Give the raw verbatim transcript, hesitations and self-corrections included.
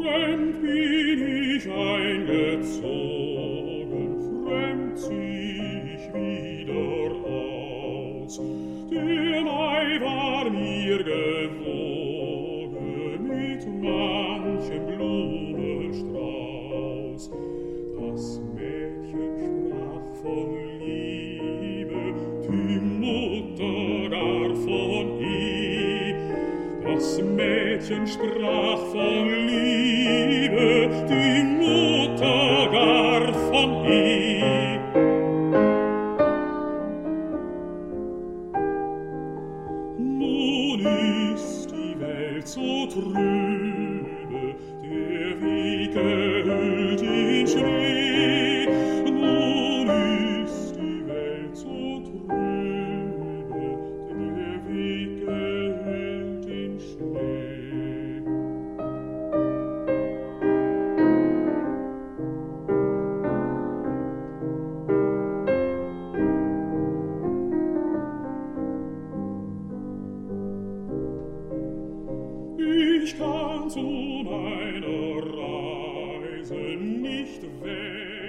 Fremd bin ich eingezogen, fremd zieh ich wieder aus. Der Mai war mir gewogen mit manchem Blumenstrauß. Das Mädchen sprach von Liebe, die Mutter gar von ihr. Das Mädchen sprach von Liebe, die Mutter gar von ihr. Nun ist die Welt so trübe, der Weg gehüllt in Schnee. Nun ist die Welt so trübe, der Weg gehüllt in Schnee. Ich kann zu meiner Reise nicht weg.